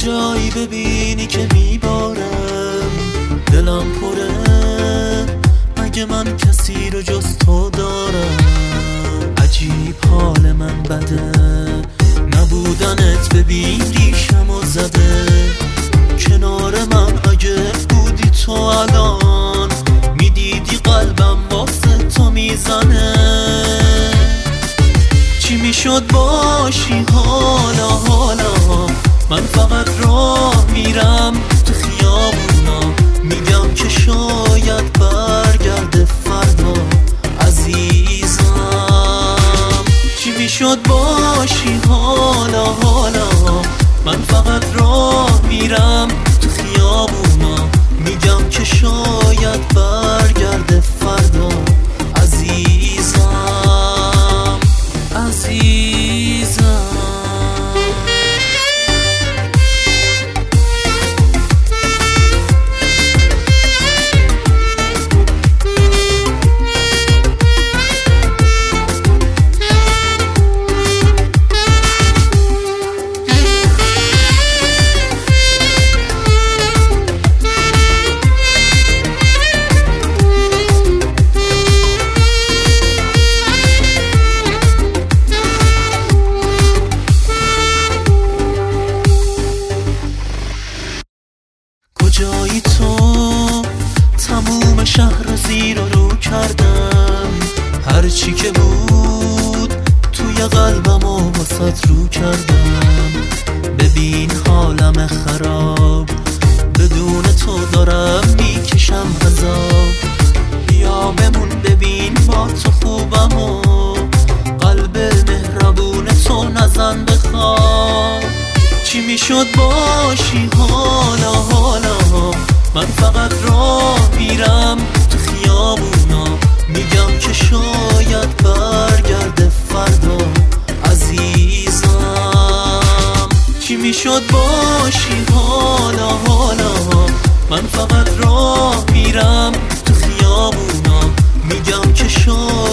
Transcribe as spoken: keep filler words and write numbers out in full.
کجایی ببینی که میبارم دلم پره، مگه من کسی رو جز تو دارم؟ عجیب حال من بده، نبودنت ببین ریشم و زده. کنار من اگه بودی تو الان، میدیدی قلبم واسه تو میزنه. چی میشد باشی حالا حالا؟ من فقط راه میرم تو خیابونا، میگم که شاید برگرده فردا عزیزم. چی میشد باشی حالا حالا؟ من فقط راه میرم تو خیابونا، میگم که شاید برگرده فردا عزیزم عزیزم. کجایی تو؟ تموم شهر رو زیر و رو کردم، هرچی که بود توی قلبم و واسط رو کردم. ببین حالم خراب، بدون تو دارم میکشم عذاب. بیا بمون ببین با تو خوبم و قلب مهربون تو نزن بخواب. چی میشد باشی حالا حالا؟ من فقط راه میرم تو خیابونا، میگم که شاید برگرده فردا عزیزم. چی میشد باشی حالا حالا؟ من فقط راه میرم تو خیابونا، میگم که شاید